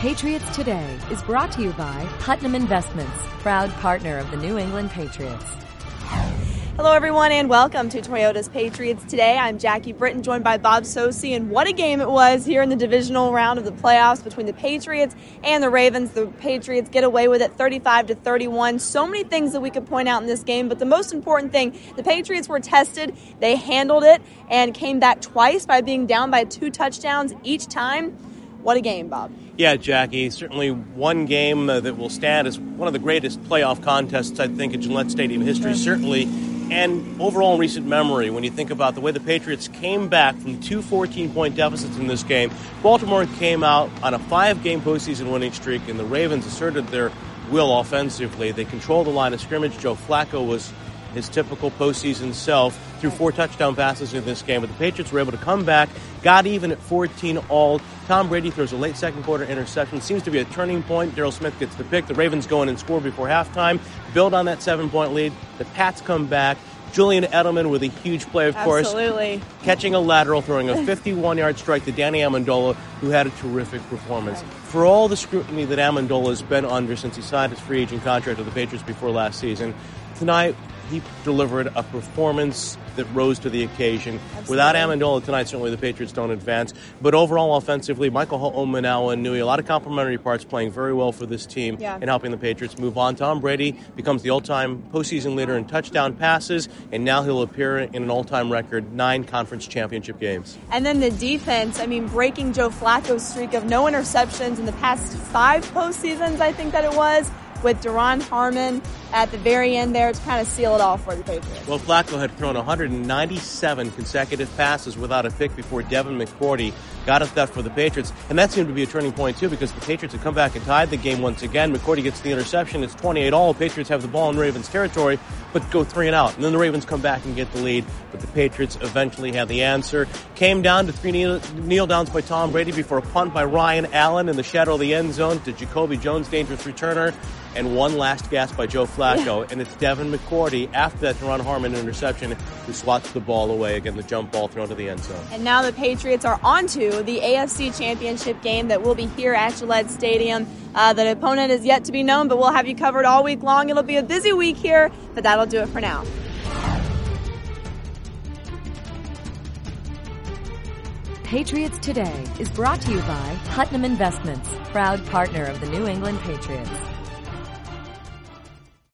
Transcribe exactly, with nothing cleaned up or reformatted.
Patriots Today is brought to you by Putnam Investments, proud partner of the New England Patriots. Hello, everyone, and welcome to Toyota's Patriots Today. I'm Jackie Britton, joined by Bob Socci, and what a game it was here in the divisional round of the playoffs between the Patriots and the Ravens. The Patriots get away with it thirty-five to thirty-one. So many things that we could point out in this game, but the most important thing, the Patriots were tested. They handled it and came back twice by being down by two touchdowns each time. What a game, Bob. Yeah, Jackie, certainly one game uh, that will stand as one of the greatest playoff contests, I think, in Gillette Stadium history, mm-hmm. certainly, and overall in recent memory. When you think about the way the Patriots came back from two fourteen-point deficits in this game, Baltimore came out on a five-game postseason winning streak, and the Ravens asserted their will offensively. They controlled the line of scrimmage. Joe Flacco was his typical postseason self, threw four touchdown passes in this game, but the Patriots were able to come back, got even at fourteen all. Tom Brady throws a late second quarter interception. Seems to be a turning point. Darrell Smith gets the pick. The Ravens go in and score before halftime, build on that seven-point lead. The Pats come back. Julian Edelman with a huge play, of course. Absolutely. Catching a lateral, throwing a fifty-one-yard strike to Danny Amendola, who had a terrific performance. For all the scrutiny that Amendola has been under since he signed his free agent contract with the Patriots before last season, tonight he delivered a performance that rose to the occasion. Absolutely. Without Amendola tonight, certainly the Patriots don't advance. But overall, offensively, Michael Omanawa and Nui, a lot of complementary parts playing very well for this team yeah. and helping the Patriots move on. Tom Brady becomes the all-time postseason leader in touchdown passes, and now he'll appear in an all-time record nine conference championship games. And then the defense, I mean, breaking Joe Flacco's streak of no interceptions in the past five postseasons, I think that it was, with Duron Harmon at the very end there to kind of seal it all for the Patriots. Well, Flacco had thrown one hundred ninety-seven consecutive passes without a pick before Devin McCourty got at that for the Patriots. And that seemed to be a turning point, too, because the Patriots had come back and tied the game once again. McCourty gets the interception. It's twenty-eight all. Patriots have the ball in Ravens territory, but go three and out. And then the Ravens come back and get the lead, but the Patriots eventually had the answer. Came down to three kneel, kneel downs by Tom Brady before a punt by Ryan Allen in the shadow of the end zone to Jacoby Jones, dangerous returner, and one last gasp by Joe Flacco. Yeah. And it's Devin McCourty, after that Duron Harmon interception, who swats the ball away. Again, the jump ball thrown to the end zone. And now the Patriots are on to the A F C Championship game that will be here at Gillette Stadium. Uh, the opponent is yet to be known, but we'll have you covered all week long. It'll be a busy week here, but that'll do it for now. Patriots Today is brought to you by Putnam Investments, proud partner of the New England Patriots.